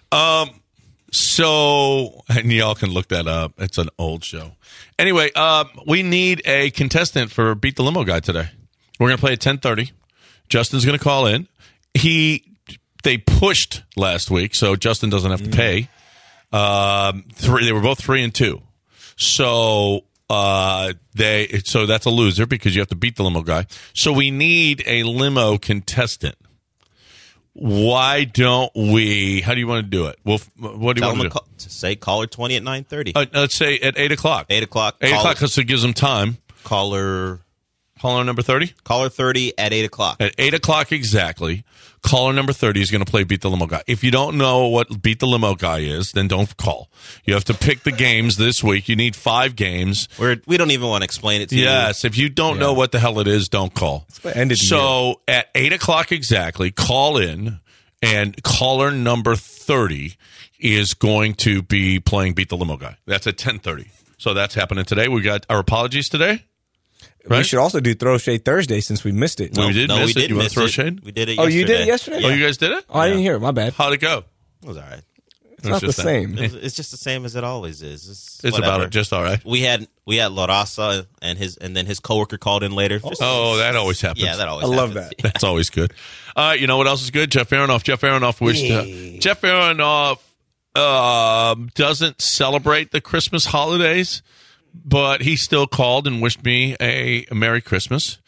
So, and y'all can look that up. It's an old show. Anyway, we need a contestant for Beat the Limo Guy today. We're going to play at 10:30. Justin's going to call in. They pushed last week, so Justin doesn't have to pay. They were both 3 and 2. So so that's a loser because you have to beat the limo guy. So we need a limo contestant. Why don't we? How do you want to do it? Well, what do you Tell want them to do? say caller 20 at 9:30. Let's say at 8 o'clock. 8 o'clock. 8 o'clock because it gives them time. Caller Number 30? Caller 30 at 8 o'clock. At 8 o'clock exactly, caller number 30 is going to play Beat the Limo Guy. If you don't know what Beat the Limo Guy is, then don't call. You have to pick the games this week. You need 5 games. We don't even want to explain it to you. Yes, if you don't know what the hell it is, don't call. what ended the So at 8 o'clock exactly, call in, and caller number 30 is going to be playing Beat the Limo Guy. That's at 10:30. So that's happening today. We got our apologies today. Right? We should also do Throw Shade Thursday since we missed it. We did miss it. did You want miss to throw it. shade? We did it Oh, yesterday. you did it yesterday? Oh, you guys did it? Oh, I didn't hear it. My bad. How'd it go? It was all right. It's not the just that. same. It's just the same as it always is. It's whatever. about it. Just all right. We had La Raza and then his coworker called in later. Just- Oh, that always happens. yeah, that always. I love happens. that. That's always good. You know what else is good? Jeff Aronoff. Jeff Aronoff doesn't celebrate the Christmas holidays, but he still called and wished me a Merry Christmas.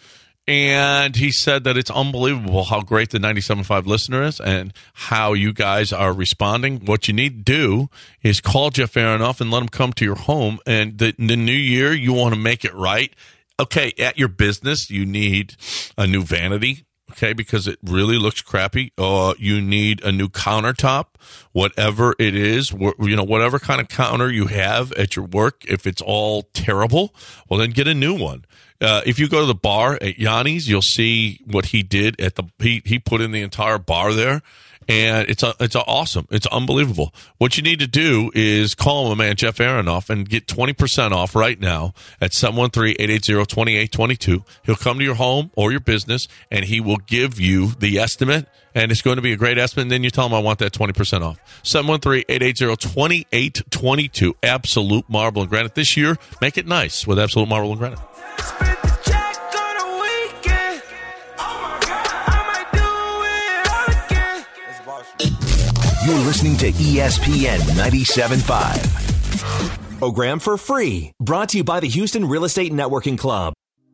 And he said that it's unbelievable how great the 97.5 listener is and how you guys are responding. What you need to do is call Jeff Aronoff and let him come to your home. And the new year, you want to make it right. Okay, at your business, you need a new vanity, okay, because it really looks crappy. You need a new countertop, whatever it is, whatever kind of counter you have at your work. If it's all terrible, well, then get a new one. If you go to the bar at Yanni's, you'll see what he did at he put in the entire bar there. And it's awesome. It's unbelievable. What you need to do is call my man, Jeff Aronoff, and get 20% off right now at 713-880-2822. He'll come to your home or your business, and he will give you the estimate, and it's going to be a great estimate. And then you tell him I want that 20% off. 713-880-2822. Absolute Marble and Granite. This year, make it nice with Absolute Marble and Granite. You're listening to ESPN 97.5. Program for free. Brought to you by the Houston Real Estate Networking Club.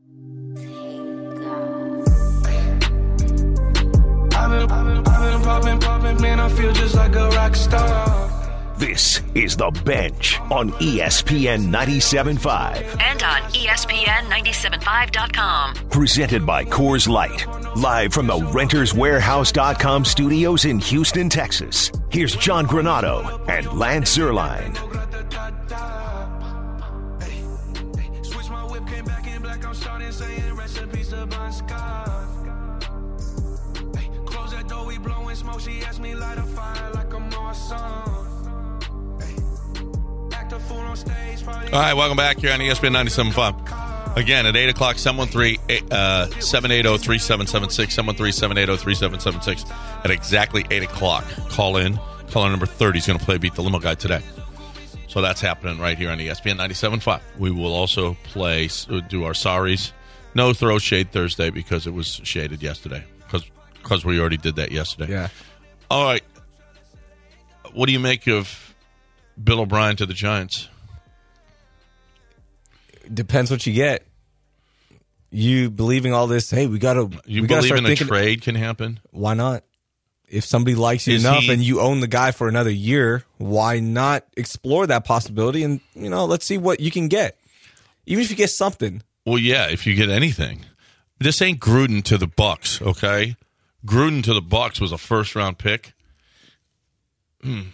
I've been popping, man, I feel just like a rock star. This is The Bench on ESPN 97.5. And on ESPN975.com. Presented by Coors Light. Live from the RentersWarehouse.com studios in Houston, Texas. Here's John Granado and Lance Zierlein. Switch my whip, came back in black, I'm starting saying recipes to Bon Scott. Close that door, we blowing smoke, she asked me light a fire like a Marsan. All right, welcome back here on ESPN 97.5. Again, at 8 o'clock, 713-780-3776, 713-780-3776. At exactly 8 o'clock, call in. Caller number 30 is going to play Beat the Limo Guy today. So that's happening right here on ESPN 97.5. We will also do our sorries. No throw shade Thursday because it was shaded yesterday. Because we already did that yesterday. Yeah. All right. What do you make of Bill O'Brien to the Giants? Depends what you get. You believing all this? Hey, we gotta. You believe in a trade can happen? Why not? If somebody likes you enough and you own the guy for another year, why not explore that possibility? And let's see what you can get. Even if you get something. Well, yeah, if you get anything. This ain't Gruden to the Bucks, okay? Gruden to the Bucks was a first-round pick. Do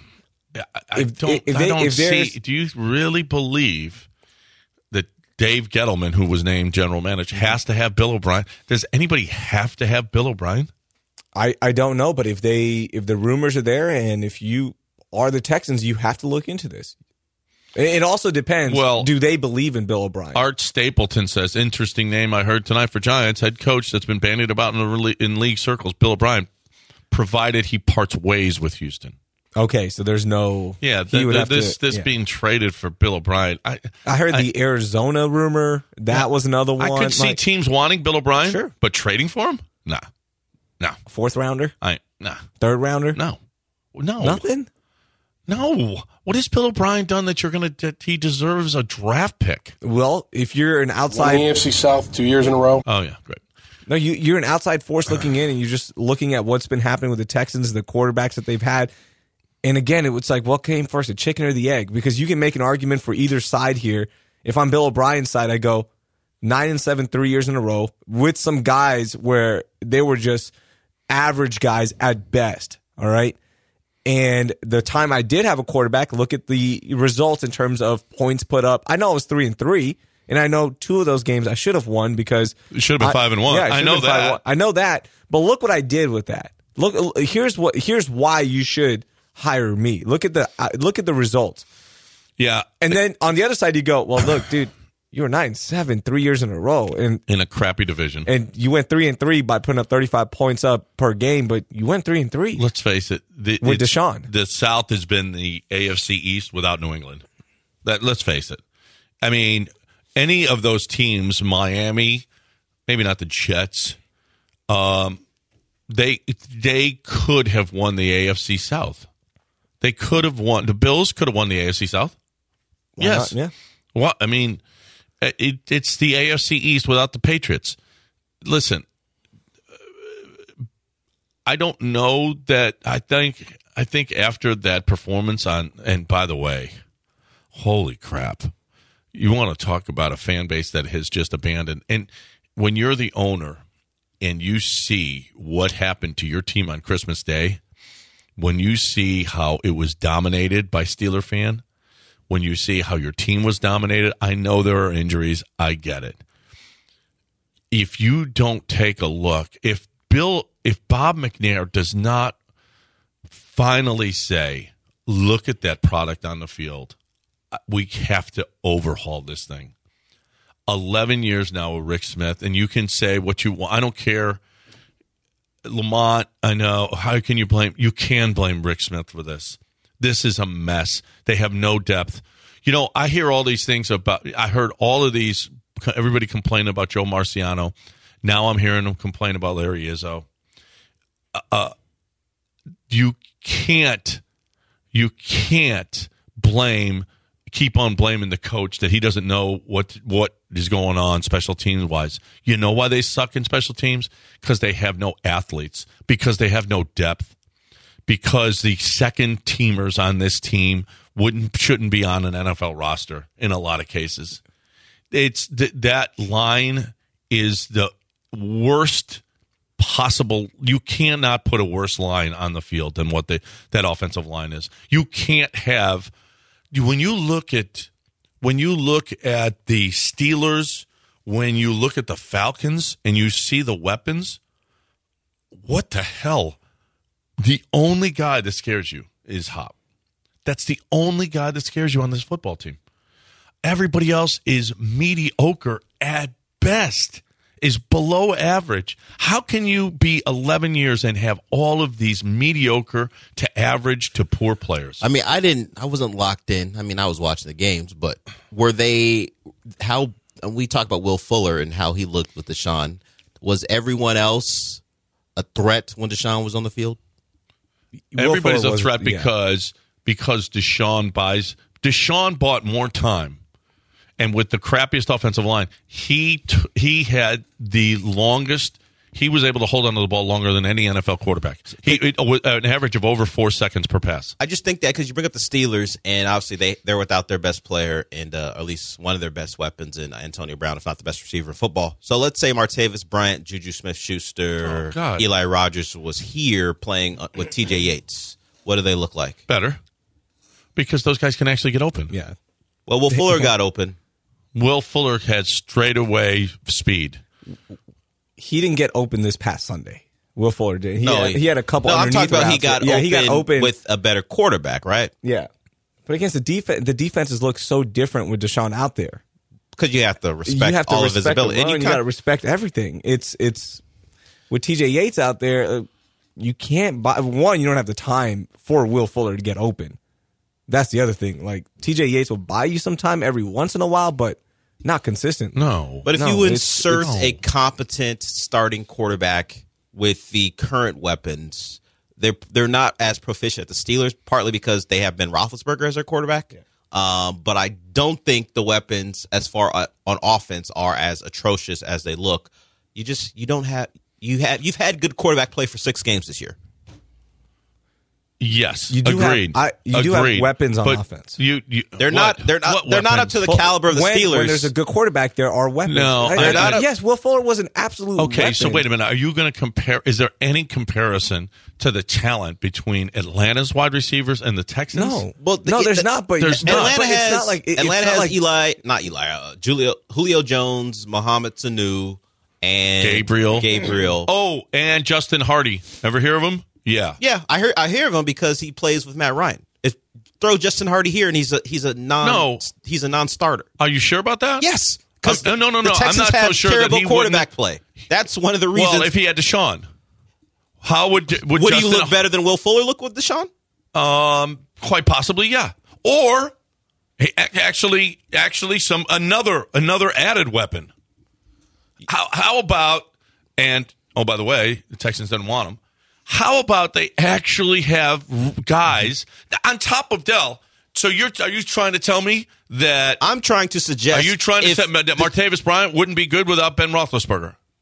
you really believe that Dave Gettleman, who was named general manager, has to have Bill O'Brien? Does anybody have to have Bill O'Brien? I don't know, but if the rumors are there and if you are the Texans, you have to look into this. It also depends. Well, do they believe in Bill O'Brien? Art Stapleton says, interesting name I heard tonight for Giants. Head coach that's been bandied about in league circles, Bill O'Brien, provided he parts ways with Houston. Okay, so there's no... Yeah, being traded for Bill O'Brien. I heard the Arizona rumor. That was another one. I could see teams wanting Bill O'Brien, sure, but trading for him? Nah. No. Fourth rounder? Nah. Third rounder? No. Nothing? No. What has Bill O'Brien done that he deserves a draft pick? Well, if you're an outside... Won the AFC South 2 years in a row. Oh, yeah, great. No, you're an outside force looking in, and you're just looking at what's been happening with the Texans, the quarterbacks that they've had. And again, it's like, what came first, the chicken or the egg? Because you can make an argument for either side here. If I'm Bill O'Brien's side, I go 9-7 3 years in a row with some guys where they were just average guys at best, all right? And the time I did have a quarterback, look at the results in terms of points put up. I know I was 3-3, and I know 2 of those games I should have won because it should have been 5-1. Yeah, I know that. I know that. But look what I did with that. Look, here's why you should hire me. Look at the results. Yeah, and then on the other side, you go, well, look, dude. You were 9-7 3 years in a row, and in a crappy division, and you went 3-3 by putting up 35 points up per game. But you went 3-3. Let's face it, with Deshaun, the South has been the AFC East without New England. Let's face it. I mean, any of those teams, Miami, maybe not the Jets, they could have won the AFC South. They could have won. The Bills could have won the AFC South. Why yes. Not? Yeah. Well, I mean. It's the AFC East without the Patriots. listen, I don't know that. I think after that performance and by the way, holy crap, you want to talk about a fan base that has just abandoned. And when you're the owner and you see what happened to your team on Christmas Day, when you see how it was dominated by Steeler fan, when you see how your team was dominated, I know there are injuries. I get it. If you don't take a look, if Bob McNair does not finally say, look at that product on the field, we have to overhaul this thing. 11 years now with Rick Smith, and you can say what you want. I don't care. Lamont, I know. How can you blame? You can blame Rick Smith for this. This is a mess. They have no depth. You know, I hear all these things about, I heard all of these, everybody complain about Joe Marciano. Now I'm hearing them complain about Larry Izzo. You can't keep on blaming the coach that he doesn't know what is going on special teams wise. You know why they suck in special teams? Because they have no athletes, because they have no depth, because the second teamers on this team shouldn't be on an NFL roster in a lot of cases. It's that line is the worst possible. You cannot put a worse line on the field than what that offensive line is. You can't have. When you look at the Steelers, when you look at the Falcons, and you see the weapons, what the hell? The only guy that scares you is Hop. That's the only guy that scares you on this football team. Everybody else is mediocre at best, is below average. How can you be 11 years and have all of these mediocre to average to poor players? I mean, I wasn't locked in. I mean, I was watching the games, but we talk about Will Fuller and how he looked with Deshaun. Was everyone else a threat when Deshaun was on the field? Everybody's a threat because Deshaun bought more time. And with the crappiest offensive line, he had the longest. He was able to hold onto the ball longer than any NFL quarterback. An average of over 4 seconds per pass. I just think that because you bring up the Steelers, and obviously they're without their best player and at least one of their best weapons in Antonio Brown, if not the best receiver in football. So let's say Martavis Bryant, Juju Smith-Schuster, Eli Rogers was here playing with TJ Yates. What do they look like? Better, because those guys can actually get open. Yeah. Well, Will Fuller got open. Will Fuller had straightaway speed. He didn't get open this past Sunday. Will Fuller did. He had a couple. No, I'm talking about he got open with a better quarterback, right? Yeah, but against the defenses look so different with Deshaun out there. Because you have to respect all of his ability, and you got to respect everything. It's with TJ Yates out there. You can't buy one. You don't have the time for Will Fuller to get open. That's the other thing. Like, TJ Yates will buy you some time every once in a while, but not consistent. No. But if you insert a competent starting quarterback with the current weapons, they're not as proficient as the Steelers, partly because they have Ben Roethlisberger as their quarterback. Yeah. But I don't think the weapons as far on offense are as atrocious as they look. You've had good quarterback play for 6 games this year. Yes, you do agreed. You do have weapons on offense. They're not up to the caliber of the Steelers. When there's a good quarterback, there are weapons. No, yes, Will Fuller was an absolute. Okay, weapon. So wait a minute. Are you going to compare? Is there any comparison to the talent between Atlanta's wide receivers and the Texans? No, there's not. But there's Atlanta not. has Julio Jones, Mohamed Sanu, and Gabriel. Oh, and Justin Hardy. Ever hear of him? Yeah. Yeah, I hear of him because he plays with Matt Ryan. Throw Justin Hardy here, and he's a non-starter. Are you sure about that? Yes. Because no. The Texans I'm not so sure terrible that he quarterback play. That's one of the reasons. Well, if he had Deshaun, how would Justin, he look better than Will Fuller look with Deshaun? Quite possibly, yeah. Or actually, another added weapon. How about? And by the way, the Texans didn't want him. How about they actually have guys on top of Dell? So are you trying to tell me that I'm trying to suggest? Are you trying to say that Martavis Bryant wouldn't be good without Ben Roethlisberger?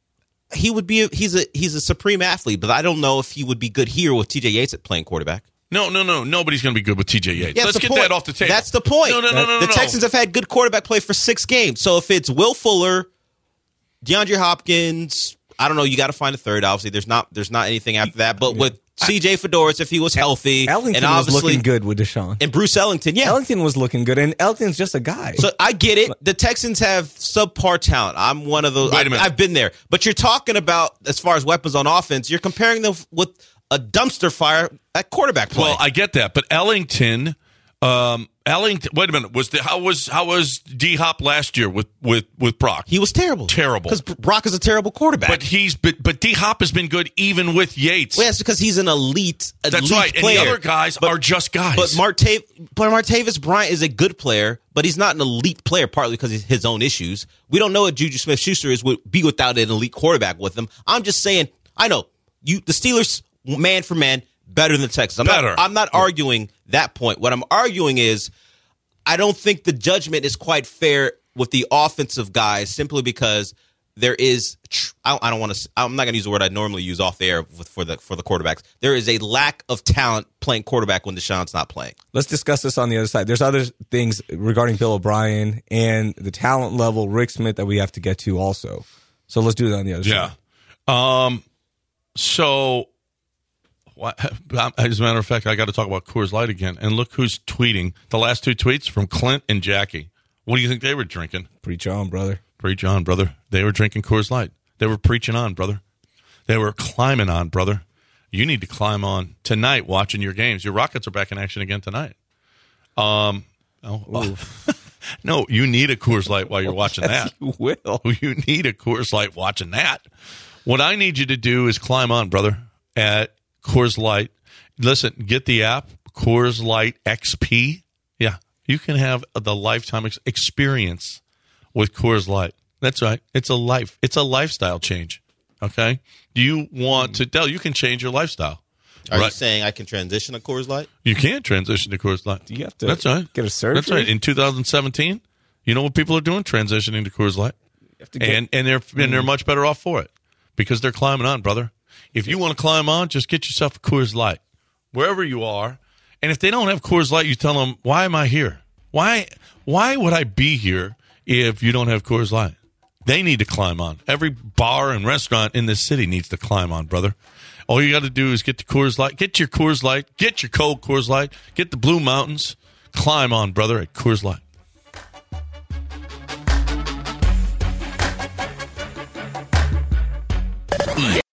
he would be. He's a supreme athlete, but I don't know if he would be good here with T.J. Yates at playing quarterback. No. Nobody's going to be good with T.J. Yates. Yeah, Let's get that off the table. That's the point. No. The Texans have had good quarterback play for 6 games. So if it's Will Fuller, DeAndre Hopkins, I don't know. You got to find a third. Obviously, there's not anything after that. But with C.J. Fedorowicz, if he was healthy, Ellington and obviously was looking good with Deshaun, and Bruce Ellington, Ellington was looking good, and Ellington's just a guy. So I get it. The Texans have subpar talent. I'm one of those. Wait a minute. I've been there. But you're talking about, as far as weapons on offense, you're comparing them with a dumpster fire at quarterback play. Well, I get that, but Ellington. Wait a minute. How was D Hop last year with Brock? He was terrible. Because Brock is a terrible quarterback. But D Hop has been good even with Yates. Well, that's because he's an elite That's right. player. And the other guys are just guys. But Martavis Bryant is a good player, but he's not an elite player, partly because of his own issues. We don't know what Juju Smith-Schuster would be without an elite quarterback with him. I'm just saying, I know the Steelers, man for man, better than the Texans. I'm not arguing that point. What I'm arguing is I don't think the judgment is quite fair with the offensive guys simply because there is I'm not going to use the word I normally use off the air for the quarterbacks. There is a lack of talent playing quarterback when Deshaun's not playing. Let's discuss this on the other side. There's other things regarding Bill O'Brien and the talent level, Rick Smith, that we have to get to also. So let's do that on the other side. Yeah. So as a matter of fact, I got to talk about Coors Light again. And look who's tweeting. The last 2 tweets from Clint and Jackie. What do you think they were drinking? Preach on, brother. Preach on, brother. They were drinking Coors Light. They were preaching on, brother. They were climbing on, brother. You need to climb on tonight watching your games. Your Rockets are back in action again tonight. No, you need a Coors Light while you're watching that. You will. You need a Coors Light watching that. What I need you to do is climb on, brother, at Coors Light. Listen, get the app, Coors Light XP. Yeah, you can have the lifetime experience with Coors Light. That's right. It's a lifestyle change. Okay? You want to tell you can change your lifestyle. Are you saying I can transition to Coors Light? You can transition to Coors Light. Do you have to That's right. get a surgery? That's right. In 2017, you know what people are doing? Transitioning to Coors Light. And they're much better off for it because they're climbing on, brother. If you want to climb on, just get yourself a Coors Light wherever you are. And if they don't have Coors Light, you tell them, why am I here? Why would I be here if you don't have Coors Light? They need to climb on. Every bar and restaurant in this city needs to climb on, brother. All you got to do is get the Coors Light. Get your Coors Light. Get your cold Coors Light. Get the Blue Mountains. Climb on, brother, at Coors Light.